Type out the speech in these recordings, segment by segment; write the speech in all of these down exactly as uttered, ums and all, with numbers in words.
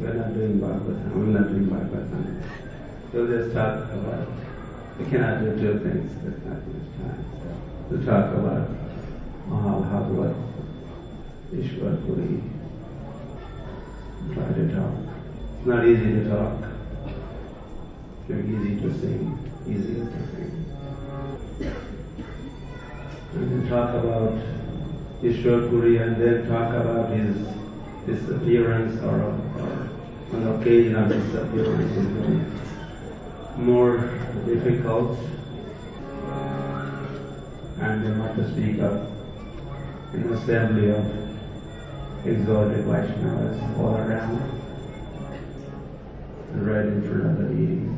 we're not doing Bhagavatam, we're not doing Bhagavatam. So let's talk about, we cannot do two things, there's not much time. So to talk about Mahabhagavat, Ishwar Puri, try to talk. It's not easy to talk. It's very easy to sing, easier to sing. And to talk about Ishwar Puri and then talk about his disappearance or, or on occasion of disappearance is very more difficult, and we have to speak up in an assembly of exalted Vaishnavas all around and right in front of the deities.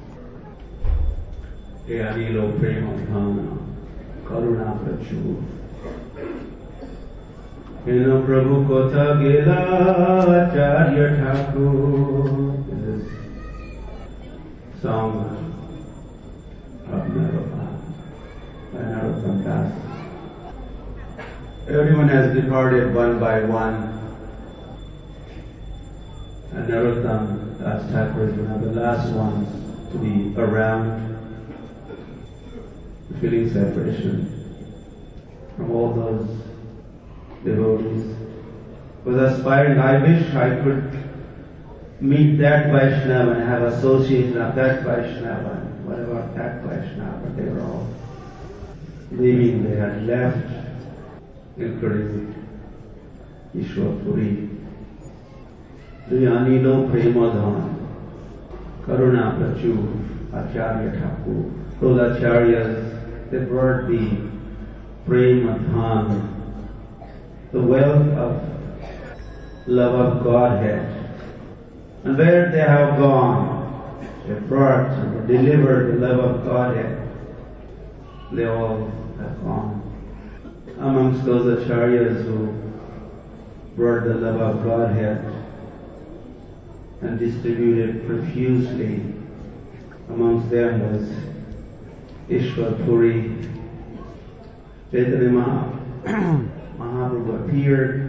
Hey Anilo Prema Dhana Karuna Prachur Hino Prabhu Kotha Gela Acharya Thakur. This is song of Narottam by Narottam Das. Everyone has departed one by one, and Narottam Das Thakur is one of the last ones to be around, feeling separation from all those devotees. Was aspiring, I wish I could meet that Vaishnava and have association of that Vaishnava. What about that Vaishnava? They were all leaving, they had left, including Ishwar Puri. Duyanilo Premadhan, Karuna Prachur, Acharya Thakur. Those Acharyas, they brought the Premadhan, the wealth of love of Godhead. And where they have gone, they brought and delivered the love of Godhead. They all have gone. Amongst those acharyas who brought the love of Godhead and distributed profusely, amongst them was Ishwar Puri. Chaitanya Mahaprabhu appeared.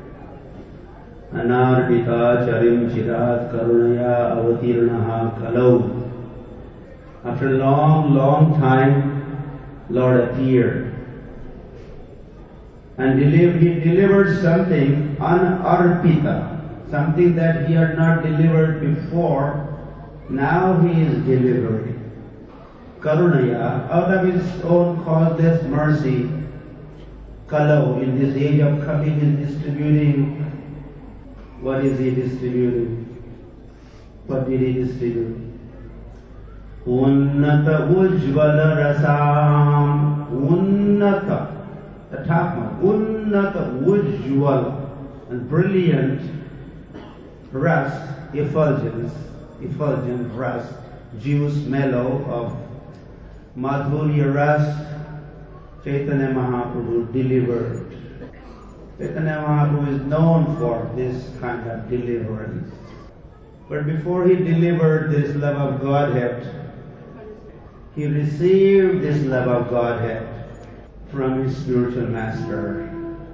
Anardita charim chirat karunaya avatirnaha kalau. After a long, long time, Lord appeared and delivered, he delivered something anarpita, something that he had not delivered before. Now he is delivering. Karunaya, out of his own causeless mercy, kalau, in this age of Kali, he is distributing. What is he distributing? What did he distribute? Unnata ujvala rasam. Unnata, the top one. Unnata ujvala, and brilliant ras, effulgence, effulgent ras, juice, mellow of Madhurya ras, Chaitanya Mahaprabhu delivered. Chaitanya Mahaprabhu is known for this kind of deliverance. But before he delivered this love of Godhead, he received this love of Godhead from his spiritual master.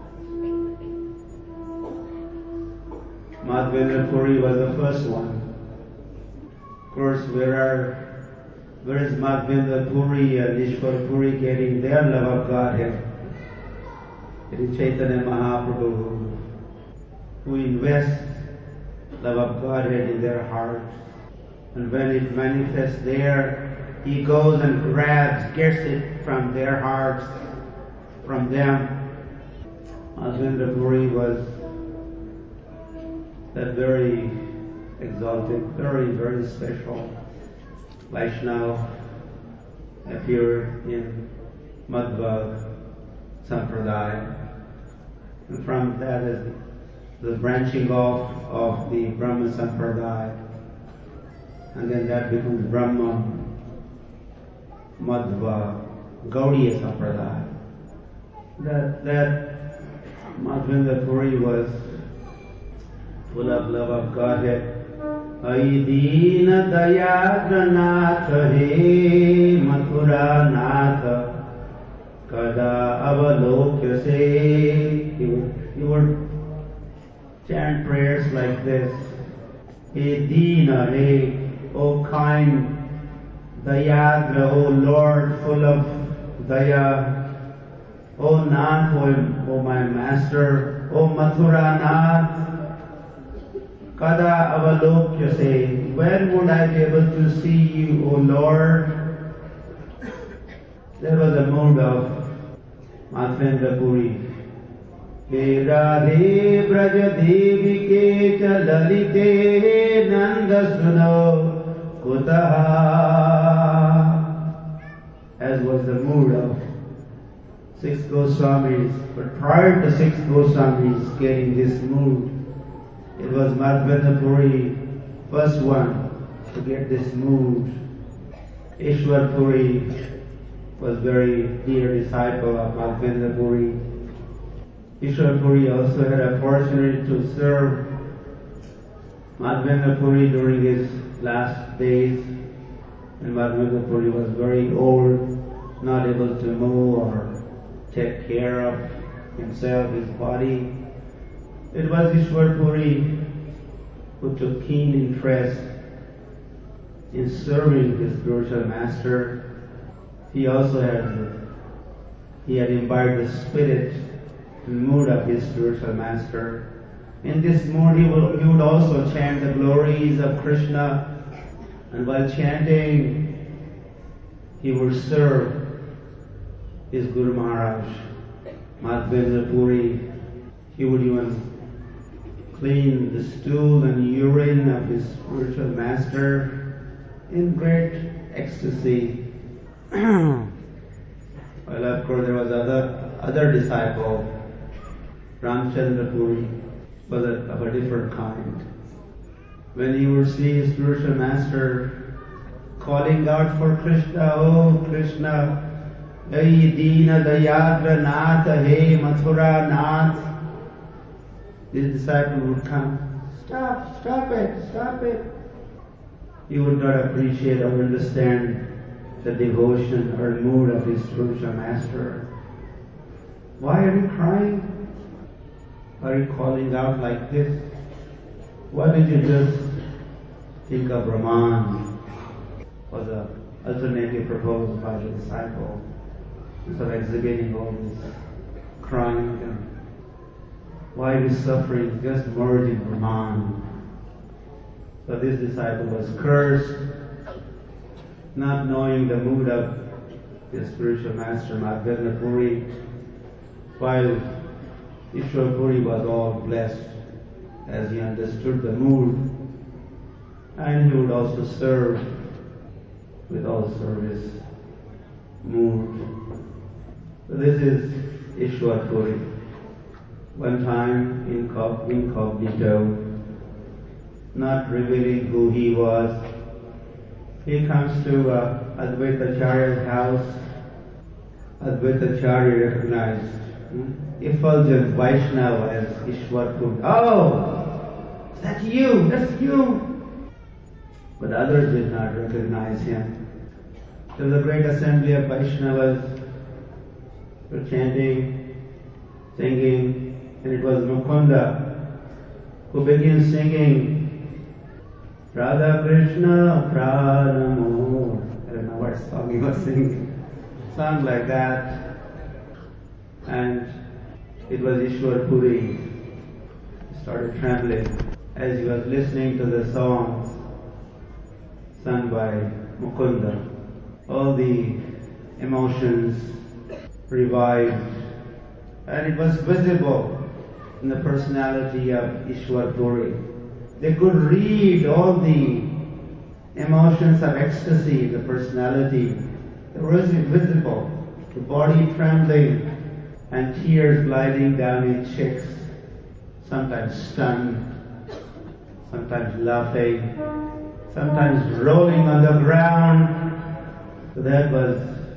Madhavendra Puri was the first one. Of course, where are, where is Madhavendra Puri and Ishwar Puri getting their love of Godhead? It is Chaitanya Mahaprabhu who invests love of Godhead in their hearts. And when it manifests there, he goes and grabs, gets it from their hearts, from them. Madhavendra Puri was that very exalted, very, very special Vaishnava, appeared in Madhva Sampradaya. And from that is the branching off of the Brahma Sampradaya. And then that becomes Brahma Madhva Gaudiya Sampradaya. That, that Madhavendra Puri was full of love of Godhead. Aidina Dayadranatha He Mathura Natha Kada Avalokya Se. He would, he would chant prayers like this. He Dina, He, O kind Dayadra, O Lord, full of Daya, O Nath, O, O my Master, O Mathura Nath, Kada Avalokya, say, when would I be able to see you, O Lord? There was a mood of Madhavendra Puri. He Radhe Braja Devi Ke Chalalite Nanda Suno Kutaha. As was the mood of six Goswamis. But prior to six Goswamis getting this mood, it was Madhavendra Puri, first one to get this mood. Ishwar Puri was very dear disciple of Madhavendra Puri. Ishwar Puri also had a opportunity to serve Madhavendra Puri during his last days, and Madhavendra Puri was very old, not able to move or take care of himself, his body. It was Ishwar Puri who took keen interest in serving his spiritual master. He also had, he had imbibed the spirit and mood of his spiritual master. In this mood he would, he would also chant the glories of Krishna, and while chanting he would serve his Guru Maharaj, Madhavendra Puri. He would even clean the stool and urine of his spiritual master in great ecstasy. Well, of course, there was other other disciple, Ramchandra Puri, was a, of a different kind. When he would see his spiritual master calling out for Krishna, oh Krishna, Hey Dina Dayadra Nath, Hey Mathura Nath, this disciple would come, stop, stop it, stop it. He would not appreciate or understand the devotion or mood of his spiritual master. Why are you crying? Are you calling out like this? Why did you just think of Brahman? Was an alternative proposed by the disciple, instead of exhibiting all this crying and why are you suffering? Just merge in Brahman. So this disciple was cursed, not knowing the mood of his spiritual master, Madhavendra Puri, while Ishwar Puri was all blessed as he understood the mood, and he would also serve with all service mood. So this is Ishwar Puri. One time, incognito, not revealing who he was, he comes to uh, Advaita Acharya's house. Advaita Acharya recognized hmm, effulgent Vaishnava as Ishwar Puri. Oh, that's you, that's you. But others did not recognize him. There was a great assembly of Vaishnavas were chanting, singing, and it was Mukunda who began singing Radha Krishna Pranamo. I don't know what song he was singing. Song like that. And it was Ishwar Puri. He started trembling as he was listening to the songs sung by Mukunda. All the emotions revived, and it was visible in the personality of Ishwar Puri. They could read all the emotions of ecstasy in the personality. They were visible, the body trembling and tears gliding down his cheeks, sometimes stunned, sometimes laughing, sometimes rolling on the ground. So that was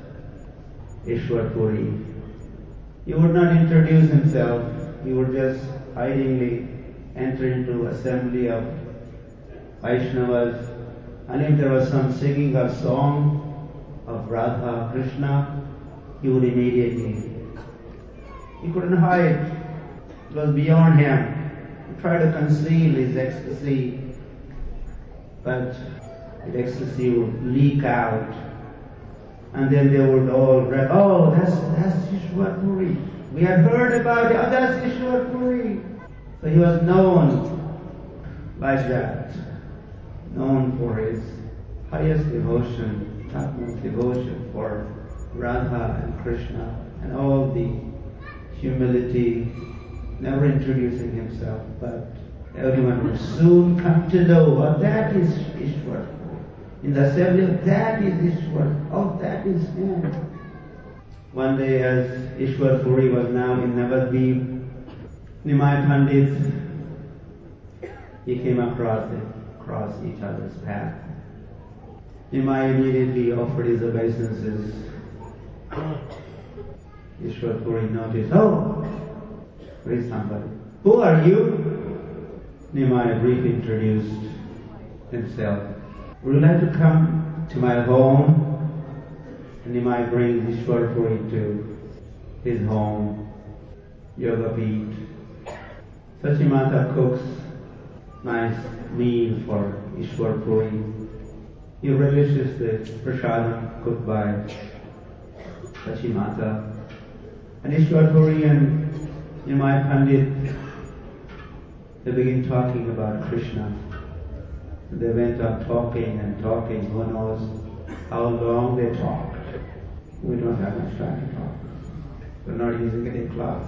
Ishwar Puri. He would not introduce himself. He would just hidingly enter into assembly of Vaishnavas, and if there was some singing of song of Radha Krishna, he would immediately. He couldn't hide. It was beyond him. He tried to conceal his ecstasy, but ecstasy would leak out. And then they would all read, oh, that's, that's Ishwar Puri. We had heard about it, oh, that's Ishwar Puri. So he was known like that, known for his highest devotion, topmost devotion for Radha and Krishna, and all the humility, never introducing himself, but everyone would soon come to know, oh, that is Ishwar. In the assembly, that is Ishwar, oh, that is him. One day, as Ishwar Puri was now in Navadvip, Nimai Pandit, he came across it, crossed each other's path. Nimai immediately offered his obeisances. Ishwar Puri noticed, oh, there is somebody. Who are you? Nimai briefly introduced himself. Would you like to come to my home? And Nimai brings Ishwar Puri to his home, Yoga-Peeth. Sachimata cooks nice meal for Ishwar Puri. He relishes the prasadam cooked by Sachimata. And Ishwar Puri and Nimai Pandit, they begin talking about Krishna. They went on talking and talking, who knows how long they talked. We don't have much time to talk. We're not using it in class.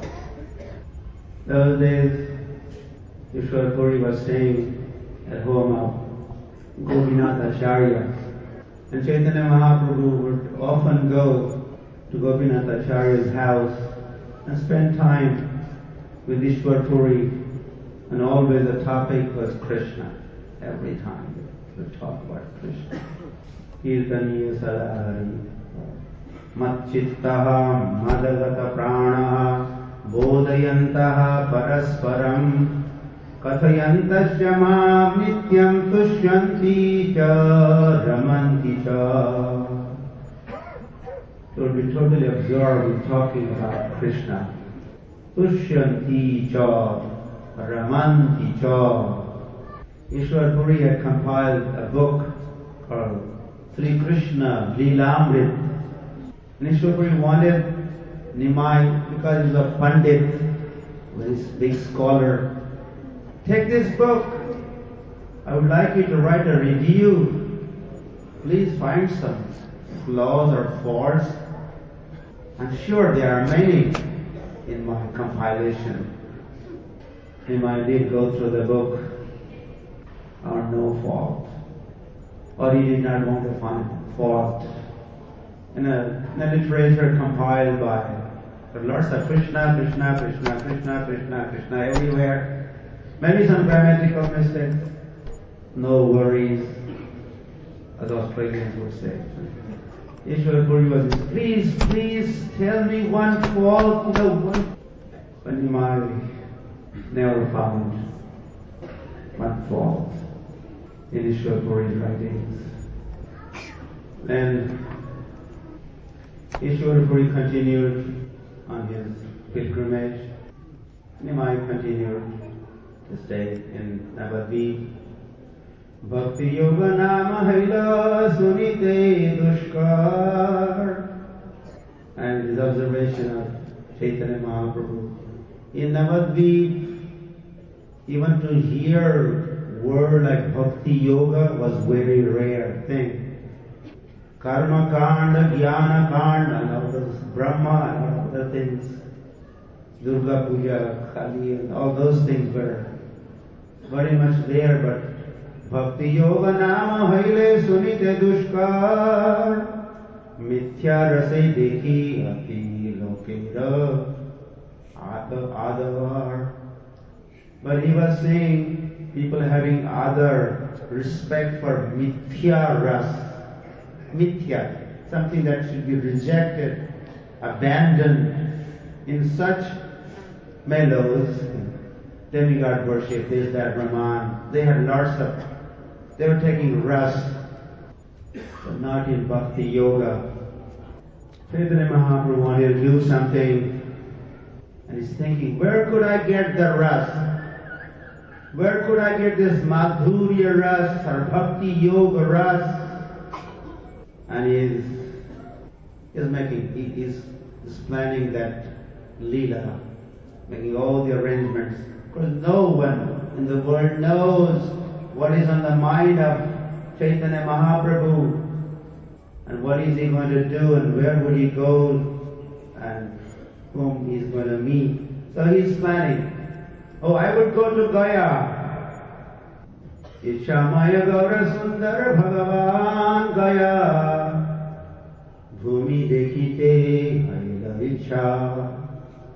Those days, Ishwar Puri was staying at home of Gopinath Acharya. And Chaitanya Mahaprabhu would often go to Gopinath Acharya's house and spend time with Ishwar Puri, and always the topic was Krishna. Every time we talk about Krishna. Kirtaniya Sadahari Matchittaha Madagata Pranaha Bodhayantaha Parasparam Kathayantasya Mam Nityam Tushyanti Cha Ramanti Cha. So we'll be totally absorbed in talking about Krishna. Tushyanti Cha Ramanti Cha. Ishwar Puri had compiled a book called Sri Krishna Leelamrit. And Ishwar Puri wanted Nimai, because he was a Pandit, this big scholar, take this book. I would like you to write a review. Please find some flaws or faults. I'm sure there are many in my compilation. Nimai did go through the book. Or no fault, or he did not want to find fault. In a, in a literature compiled by lots of Krishna, Krishna, Krishna, Krishna, Krishna, Krishna everywhere, maybe some grammatical mistakes, no worries, as Australians would say. Ishwar Puri was, please, please tell me one fault, no one. But Nimai never found one fault in Ishwar Puri's writings. Then Ishwar Puri continued on his pilgrimage. Nimai continued to stay in Navadvip. Bhakti Yoga Nama Haila Sunite Dushkar. And his observation of Chaitanya Mahaprabhu. In Navadvip, even to hear word like Bhakti Yoga was very rare thing. Karma Kanda, Jnana Kanda, and all those Brahma and all other things, Durga Puja, Kali, and all those things were very much there, but Bhakti Yoga Nama Haile Sunite Dushkar Mithya Rasai Dekhi Ati Lokera Adavar. But he was saying people having other respect for mithya ras, mithya, something that should be rejected, abandoned. In such mellows, demigod worship, this, that, Brahman, they had lots of, they were taking rest, but not in Bhakti Yoga. Chaitanya Mahaprabhu wanted to do something, and he's thinking, where could I get the rest? Where could I get this Madhurya Ras or Bhakti Yoga Ras? And he is, he is making, he is, is planning that Leela, making all the arrangements. Because no one in the world knows what is on the mind of Chaitanya Mahaprabhu and what is he going to do and where would he go and whom he is going to meet. So he is planning. Oh, I would go to Gaya. Ishamaya Gaura Sundar Bhagavan Gaya Bhumi Dekhite Aila Icha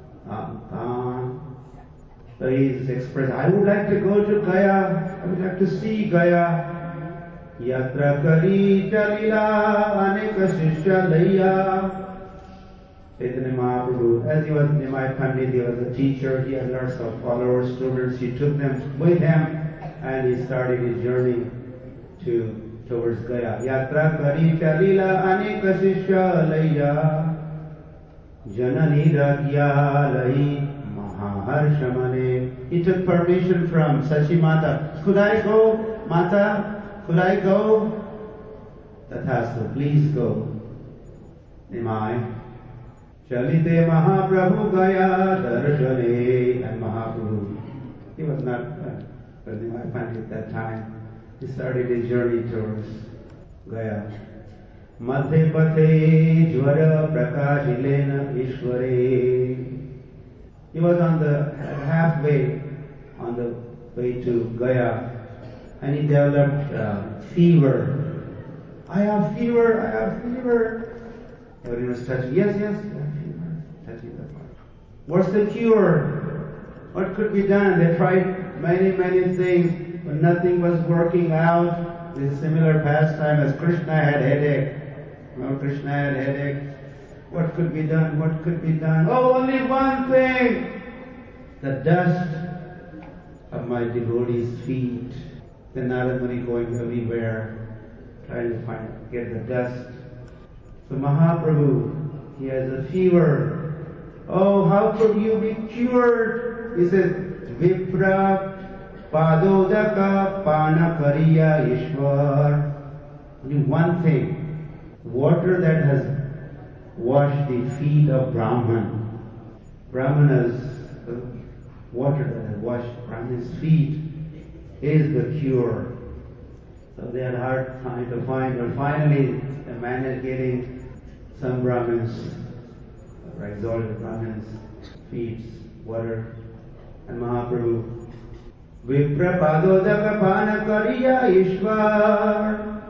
Amtan. So he is expressing, I would like to go to Gaya, I would like to see Gaya. Yatra Kari Chalila Aneka Shishya Laya. Chaitanya Mahaprabhu, as he was Nimai Pandit, he was a teacher, he had lots of followers, students, he took them with him and he started his journey to towards Gaya. Yatra Kari Chalila Aneka Shishya Laya Janani Rakya Lai Mahaharshamane. He took permission from Sachi Mata. Could I go, Mata? Could I go? Tathastu, please go. Nimai. Chalite Mahaprabhu Gaya Darshane. And Mahaprabhu, he was not uh, Nimai Pandit at that time. He started his journey towards Gaya. Madhe Pathe Jwara Prakashilena Ishware. He was on the halfway on the way to Gaya. And he developed uh, fever. I have fever, I have fever. Everyone was touching, yes, yes, I have fever. Touching the part. What's the cure? What could be done? They tried many, many things, but nothing was working out. This is similar pastime as Krishna had headache. Well, Krishna had headache. What could be done? What could be done? Oh, only one thing. The dust of my devotees' feet. The Narada Muni going everywhere, trying to find, get the dust. So Mahaprabhu, he has a fever. Oh, how could you be cured? He says, Vipra Padodaka Panakariya Ishwar. Only one thing, water that has washed the feet of Brahman. Brahmanas, the water that has washed Brahman's feet is the cure. So they had a hard time to find, but finally the man is getting some Brahmins, or exalted Brahmins, feet, water, and Mahaprabhu. Vipra Padodaka Panakariya Ishwar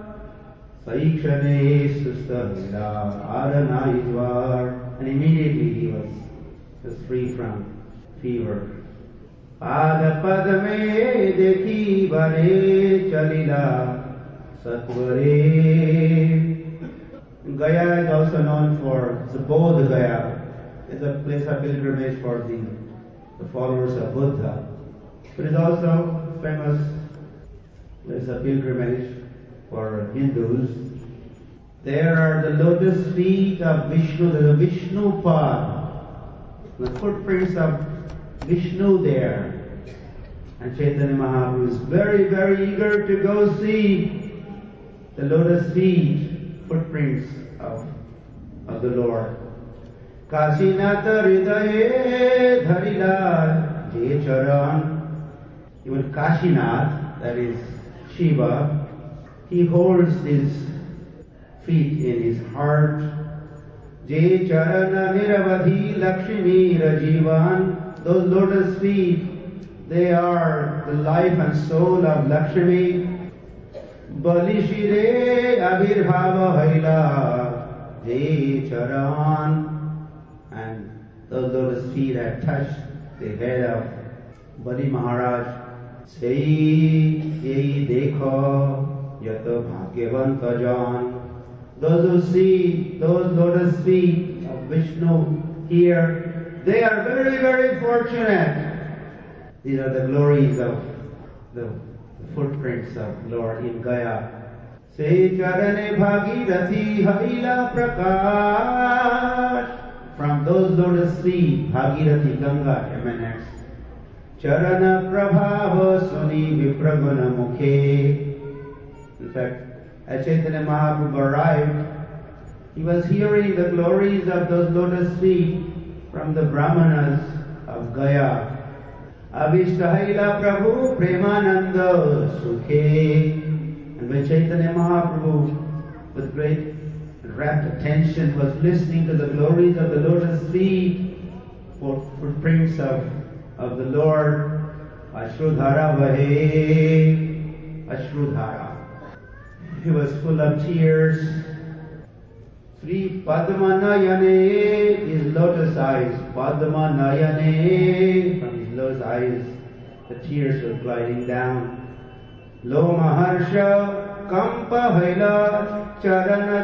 Saikshane Sustavila Arana Ishwar. And immediately he was, was free from fever. Pada padme dekhi bare chalila satvare. Gaya is also known for the Bodh Gaya. It's a place of pilgrimage for the, the followers of Buddha. But it's also famous place of pilgrimage for Hindus. There are the lotus feet of Vishnu, the Vishnu Pad, the footprints of Vishnu there. And Chaitanya Mahaprabhu is very, very eager to go see the lotus feet, footprints of, of the Lord. Kashinata Hridaye Dharila Je Charan. Even Kashinath, that is Shiva, he holds his feet in his heart. Je Charana Niravadhi Lakshmi Rajivan. Those lotus feet, they are the life and soul of Lakshmi. Balishire Abhirbhava Haila Je Charan. And those lotus feet have touched the head of Bali Maharaj. Sei Yei Dekho Yato Bhagyavanta Jan. Those who see those lotus feet of Vishnu here, they are very, very fortunate. These are the glories of the, the footprints of Lord in Gaya. Se charane bhagirathi haila prakash. From those lotus feet, Bhagirathi Ganga emanates. Charana prabhava suni vipraguna mukhe. In fact, as Chaitanya Mahaprabhu arrived, he was hearing the glories of those lotus feet from the Brahmanas of Gaya. Avishtahaila Prabhu Premananda Sukhe. And when Chaitanya Mahaprabhu, with great rapt attention, was listening to the glories of the lotus feet, footprints of, of the Lord, Ashrudhara Vahe, Ashrudhara. He was full of tears. Sri Padmanayane, his lotus eyes, Padmanayane, from his lotus eyes, the tears were gliding down. Lo Maharsha Kampa Haila Charana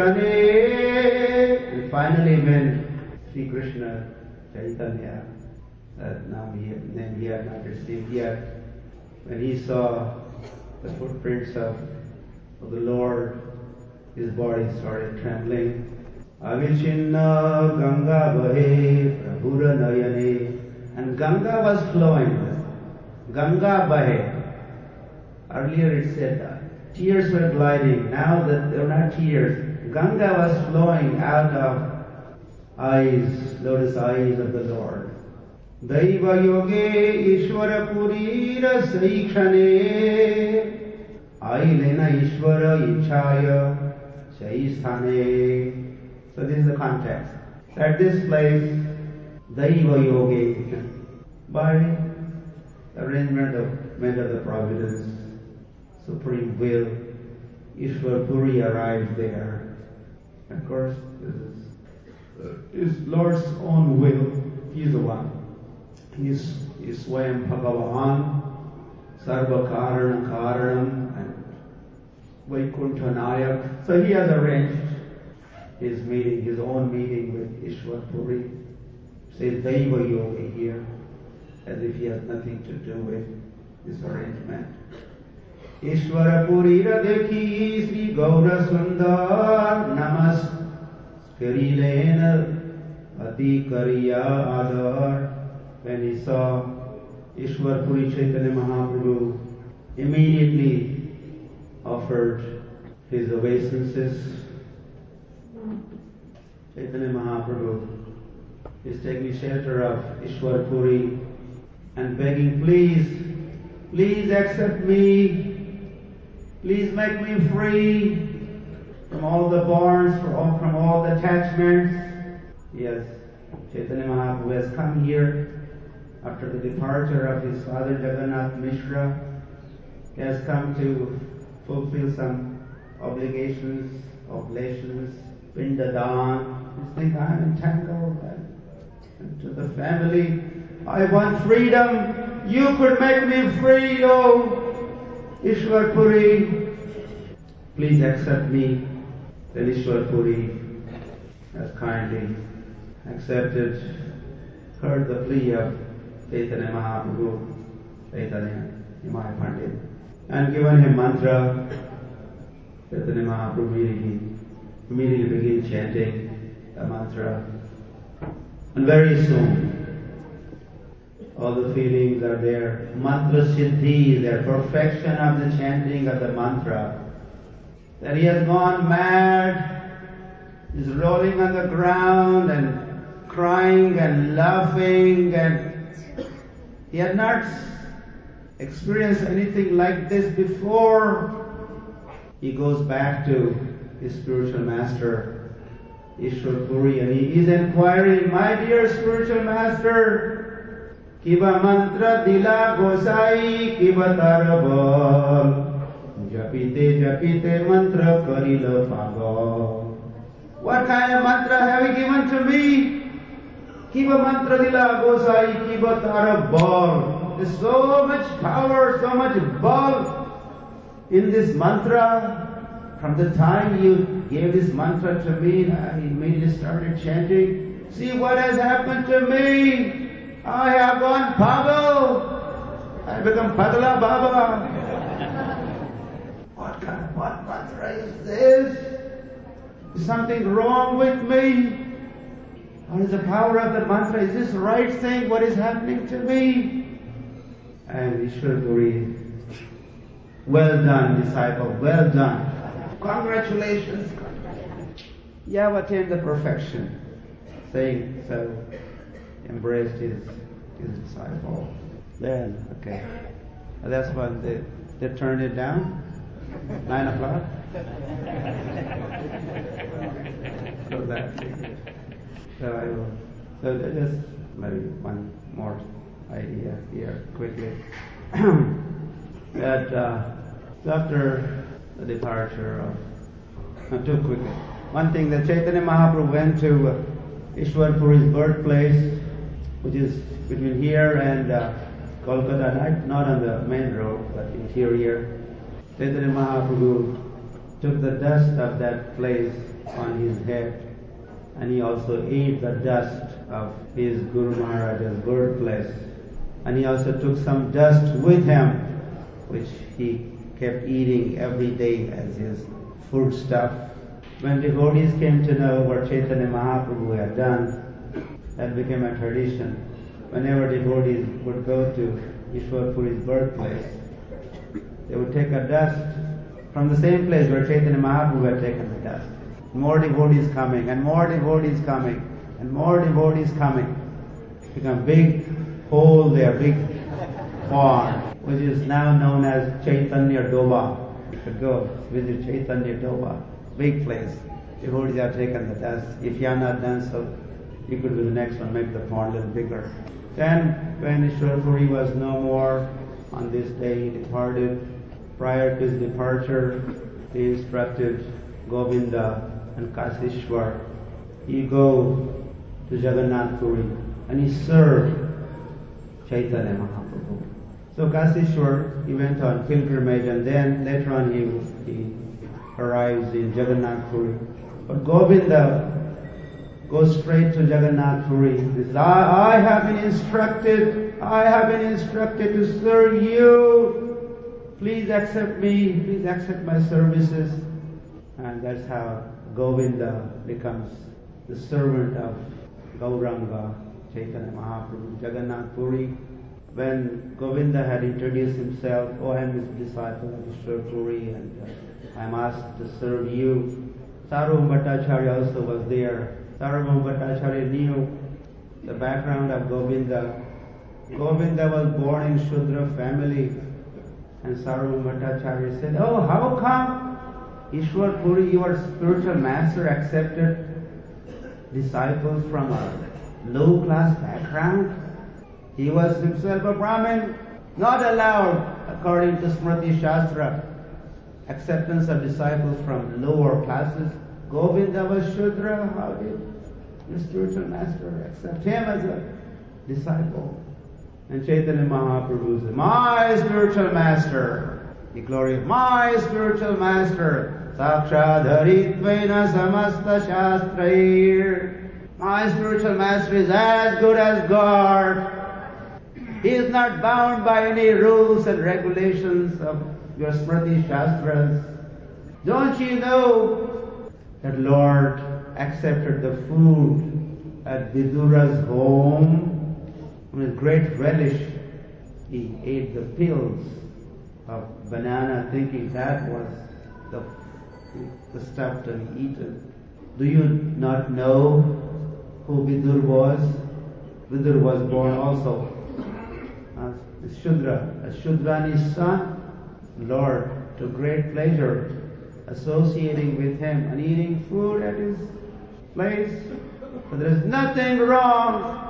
Darshane. And finally when Sri Krishna Chaitanya, that now he had, name he had not received yet, when he saw the footprints of, of the Lord, his body started trembling. Avichinna Ganga Bahe Prabhura Nayane. And Ganga was flowing. Ganga Bahe. Earlier it said uh, tears were gliding. Now that they were not tears. Ganga was flowing out of eyes, lotus eyes of the Lord. Daiva Yoge Ishvara Purira Saikshane. Ailena Ishvara Ichaya Shaisthane. So this is the context. At this place, Daiva Yoge, by arrangement of men of the providence, supreme will, Ishwar Puri arrived there. Of course, this is, uh, is Lord's own will. He is the one. He is, he is Swayam Bhagavan, Sarva Karana Karanam, and Vaikuntha Nayak. So he has arranged his meeting, his own meeting with Ishwar Puri. Says Daiva Yoga here, as if he has nothing to do with this arrangement. Ishwara Purira Dekhi Sri Gaura Sundar Namas Kirilena Ati Kariya Adar. When he saw Ishwar Puri Chaitanya Mahaprabhu, immediately offered his obeisances. Chaitanya Mahaprabhu is taking shelter of Ishwar Puri and begging, please, please accept me. Please make me free from all the bonds, from all the attachments. Yes, Chaitanya Mahaprabhu has come here after the departure of his father Jagannath Mishra. He has come to fulfill some obligations, oblations, Pindadan. He's thinking, I'm entangled into the family. I want freedom. You could make me free, oh Ishwar Puri, please accept me. Then Ishwar Puri has kindly accepted, heard the plea of Chaitanya Mahaprabhu, Chaitanya Nimai Pandit, and given him mantra. Chaitanya Mahaprabhu immediately, immediately began chanting the mantra. And very soon, all the feelings are there. Mantra siddhi, the perfection of the chanting of the mantra. That he has gone mad, is rolling on the ground and crying and laughing, and he had not experienced anything like this before. He goes back to his spiritual master, Ishwar Puri, and he is inquiring, my dear spiritual master, Kiba mantra dila gosai kiba tarabal Japite japite mantra karila pagal. What kind of mantra have you given to me? Kiba mantra dila gosai kiba tarabal. There's so much power, so much ball in this mantra. From the time you gave this mantra to me, I immediately started chanting. See what has happened to me. I have gone pagal. I become Pagala Baba. What kind of what mantra is this? Is something wrong with me? What is the power of the mantra? Is this the right thing? What is happening to me? and Ishwar Puri, well done, disciple, well done. Congratulations. You have attained the perfection. Saying so, embraced his, his disciple. Then, okay. That's when they, they turned it down. Nine o'clock. So that's it. So I will. So just maybe one more idea here quickly. that uh, after the departure of, not too quickly. One thing that Chaitanya Mahaprabhu went to uh, Ishwar Puri's birthplace, which is between here and uh, Kolkata, not, not on the main road, but interior. Chaitanya Mahaprabhu took the dust of that place on his head, and he also ate the dust of his Guru Maharaj's birthplace. And he also took some dust with him, which he kept eating every day as his food stuff. When devotees came to know what Chaitanya Mahaprabhu had done, that became a tradition. Whenever devotees would go to Ishwar Puri's birthplace, they would take a dust from the same place where Chaitanya Mahaprabhu had taken the dust. More devotees coming, and more devotees coming, and more devotees coming. It became a big hole there, big pond, which is now known as Chaitanya Doba. You could go visit Chaitanya Doba, big place. Devotees have taken the dust. If you have not done so, you could do the next one, make the pond a little bigger. Then, when Ishwar Puri was no more, on this day he departed. Prior to his departure, he instructed Govinda and Kasishwar, you go to Jagannath Puri, and he served Chaitanya Mahaprabhu. So Kasishwar, he went on pilgrimage, and then later on he, he arrives in Jagannath Puri. But Govinda goes straight to Jagannath Puri. He says, I, I have been instructed, I have been instructed to serve you. Please accept me, please accept my services. And that's how Govinda becomes the servant of Gauranga, Chaitanya Mahaprabhu, Jagannath Puri. When Govinda had introduced himself, oh, I am his disciple of Ishwar Puri, and uh, I am asked to serve you. Sarvabhauma Bhattacharya also was there. Sarvabhauma Bhattacharya knew the background of Govinda. Govinda was born in Shudra family, and Sarvabhauma Bhattacharya said, oh, how come Ishwar Puri, your spiritual master, accepted disciples from a low-class background? He was himself a Brahmin, not allowed, according to Smriti Shastra, acceptance of disciples from lower classes. Govinda was Shudra. How did the spiritual master accept him as a disciple? And Chaitanya Mahaprabhu said, my spiritual master, the glory of my spiritual master, Sakshadharitvena samasta shastrair. My spiritual master is as good as God. He is not bound by any rules and regulations of your Smriti Shastras. Don't you know that Lord accepted the food at Vidura's home? With great relish, he ate the peels of banana, thinking that was the, the stuff to be eaten. Do you not know who Vidur was? Vidur was born also as Shudra, as Shudrani's son. Lord took great pleasure associating with him and eating food at his place. But there is nothing wrong.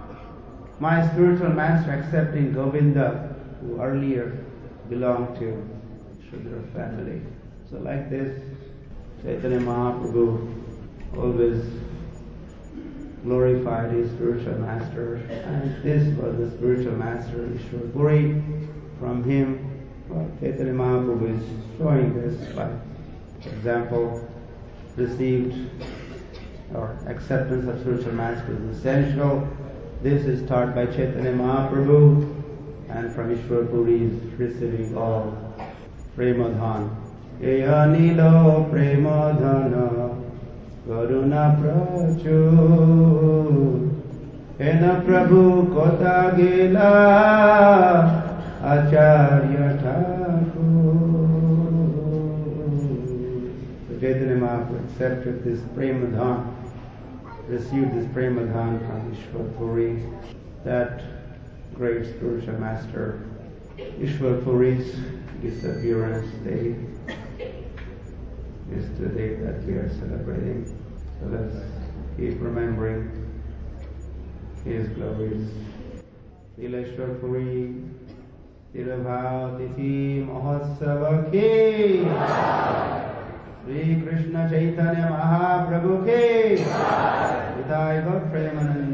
My spiritual master accepting Govinda, who earlier belonged to Shudra family. So like this, Chaitanya Mahaprabhu always glorified his spiritual master, and this was the spiritual master, Ishwar Puri. From him, well, Chaitanya Mahaprabhu is showing this by example, received or acceptance of spiritual master is essential. This is taught by Chaitanya Mahaprabhu, and from Ishwar Puri is receiving all Premadhan. Eya nilo Premadhana Karuna Prachur Ena Prabhu Kota Gela Acharya Thakur. So Chaitanya Mahaprabhu accepted this Premadhan, received this Premadhan from Ishwar Puri, that great spiritual master. Ishwar Puri's disappearance day is the day that we are celebrating. So let's keep remembering his glories. Ishwar Puri Tirabhavatithi Mahotsava Ki Sri Krishna Chaitanya Mahaprabhu Ki Hidayava Premanand